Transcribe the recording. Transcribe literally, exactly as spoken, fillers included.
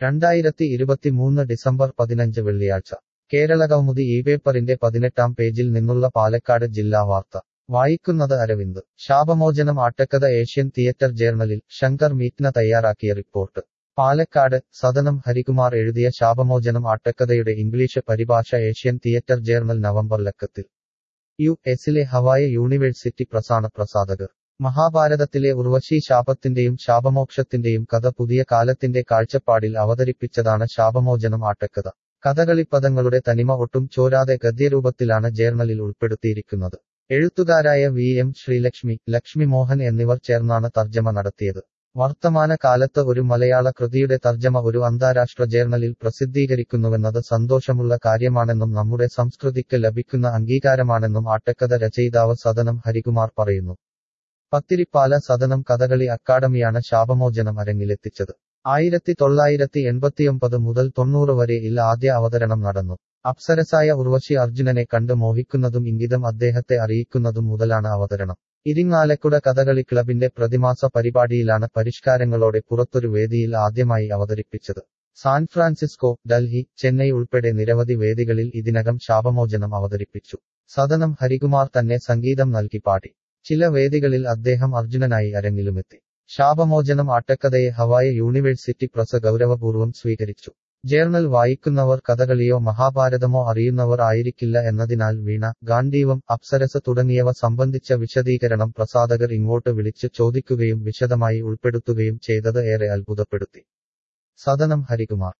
രണ്ടായിരത്തി ഇരുപത്തിമൂന്ന് ഡിസംബർ പതിനഞ്ച് വെള്ളിയാഴ്ച കേരളകൗമുദി ഈ പേപ്പറിന്റെ പതിനെട്ടാം പേജിൽ നിന്നുള്ള പാലക്കാട് ജില്ലാ വാർത്ത വായിക്കുന്നത് അരവിന്ദ്. ശാപമോചനം ആട്ടക്കഥ ഏഷ്യൻ തിയേറ്റർ ജേർണലിൽ ശങ്കർ മീറ്റ്ന തയ്യാറാക്കിയ റിപ്പോർട്ട്. പാലക്കാട്. സദനം ഹരികുമാർ എഴുതിയ ശാപമോചനം ആട്ടക്കഥയുടെ ഇംഗ്ലീഷ് പരിഭാഷ ഏഷ്യൻ തിയേറ്റർ ജേർണൽ നവംബർ ലക്കത്തിൽ. യു എസിലെ ഹവായ യൂണിവേഴ്സിറ്റി പ്രസാണ പ്രസാധകർ. മഹാഭാരതത്തിലെ ഉർവശി ശാപത്തിന്റെയും ശാപമോക്ഷത്തിന്റെയും കഥ പുതിയ കാലത്തിന്റെ കാഴ്ചപ്പാടിൽ അവതരിപ്പിച്ചതാണ് ശാപമോചനം ആട്ടക്കഥ. കഥകളിപ്പദങ്ങളുടെ തനിമ ഒട്ടും ചോരാതെ ഗദ്യരൂപത്തിലാണ് ജേർണലിൽ ഉൾപ്പെടുത്തിയിരിക്കുന്നത്. എഴുത്തുകാരായ വി എം ശ്രീലക്ഷ്മി, ലക്ഷ്മി മോഹൻ എന്നിവർ ചേർന്നാണ് തർജ്ജമ നടത്തിയത്. വർത്തമാന കാലത്ത് ഒരു മലയാള കൃതിയുടെ തർജ്ജമ ഒരു അന്താരാഷ്ട്ര ജേർണലിൽ പ്രസിദ്ധീകരിക്കുന്നുവെന്നത് സന്തോഷമുള്ള കാര്യമാണെന്നും നമ്മുടെ സംസ്കൃതിക്ക് ലഭിക്കുന്ന അംഗീകാരമാണെന്നും ആട്ടക്കഥ രചയിതാവ് സദനം ഹരികുമാർ പറയുന്നു. പത്തിരിപ്പാല സദനം കഥകളി അക്കാദമിയാണ് ശാപമോചനം അരങ്ങിലെത്തിച്ചത്. ആയിരത്തി തൊള്ളായിരത്തി എൺപത്തിയൊമ്പത് മുതൽ തൊണ്ണൂറ് വരെ ഇൽ ആദ്യ അവതരണം നടന്നു. അപ്സരസായ ഉർവശി അർജുനനെ കണ്ട് മോഹിക്കുന്നതും ഇംഗിതം അദ്ദേഹത്തെ അറിയിക്കുന്നതും മുതലാണ് അവതരണം. ഇരിങ്ങാലക്കുട കഥകളി ക്ലബിന്റെ പ്രതിമാസ പരിപാടിയിലാണ് പരിഷ്കാരങ്ങളോടെ പുറത്തൊരു വേദിയിൽ ആദ്യമായി അവതരിപ്പിച്ചത്. സാൻ ഫ്രാൻസിസ്കോ, ഡൽഹി, ചെന്നൈ ഉൾപ്പെടെ നിരവധി വേദികളിൽ ഇതിനകം ശാപമോചനം അവതരിപ്പിച്ചു. സദനം ഹരികുമാർ തന്നെ സംഗീതം നൽകി പാടി. ചില വേദികളിൽ അദ്ദേഹം അർജുനനായി അരങ്ങിലുമെത്തി. ശാപമോചനം ആട്ടക്കഥയെ ഹവായ യൂണിവേഴ്സിറ്റി പ്രസ് ഗൗരവപൂർവ്വം സ്വീകരിച്ചു. ജേർണൽ വായിക്കുന്നവർ കഥകളിയോ മഹാഭാരതമോ അറിയുന്നവർ ആയിരിക്കില്ല എന്നതിനാൽ വീണ, ഗാന്ധീവം, അപ്സരസ് തുടങ്ങിയവ സംബന്ധിച്ച വിശദീകരണം പ്രസാധകർ ഇങ്ങോട്ട് വിളിച്ച് ചോദിക്കുകയും വിശദമായി ഉൾപ്പെടുത്തുകയും ചെയ്തത് ഏറെ അത്ഭുതപ്പെടുത്തി. സദനം ഹരികുമാർ